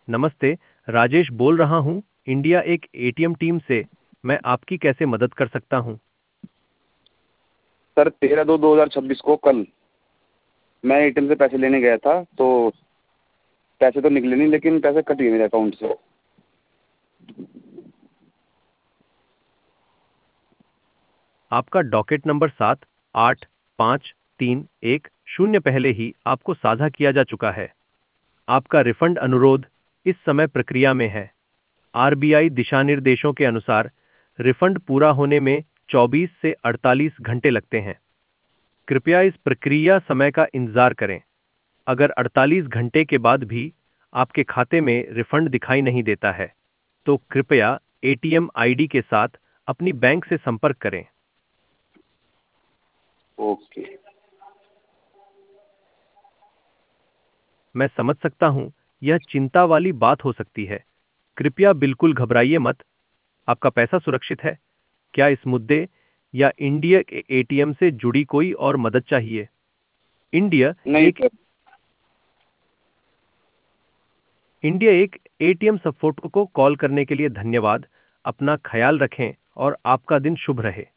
नमस्ते, राजेश बोल रहा हूँ, इंडिया एक एटीएम टीम से। मैं आपकी कैसे मदद कर सकता हूँ? सर 13/2/2026 को कल मैं एटीएम से पैसे लेने गया था, तो पैसे तो निकले नहीं, लेकिन पैसे कट गए मेरे अकाउंट से। आपका डॉकेट नंबर 7 8 5 3 1 0 पहले ही आपको साझा किया जा चुका है। आपका रिफंड अनुरोध इस समय प्रक्रिया में है। आरबीआई दिशानिर्देशों के अनुसार रिफंड पूरा होने में 24 से 48 घंटे लगते हैं। कृपया इस प्रक्रिया समय का इंतजार करें। अगर 48 घंटे के बाद भी आपके खाते में रिफंड दिखाई नहीं देता है, तो कृपया एटीएम आईडी के साथ अपनी बैंक से संपर्क करें। ओके। मैं समझ सकता हूं, यह चिंता वाली बात हो सकती है। कृपया बिल्कुल घबराइए मत। आपका पैसा सुरक्षित है। क्या इस मुद्दे या इंडिया के एटीएम से जुड़ी कोई और मदद चाहिए? इंडिया नहीं एक सर। इंडिया एक एटीएम सपोर्ट को कॉल करने के लिए धन्यवाद। अपना ख्याल रखें और आपका दिन शुभ रहे।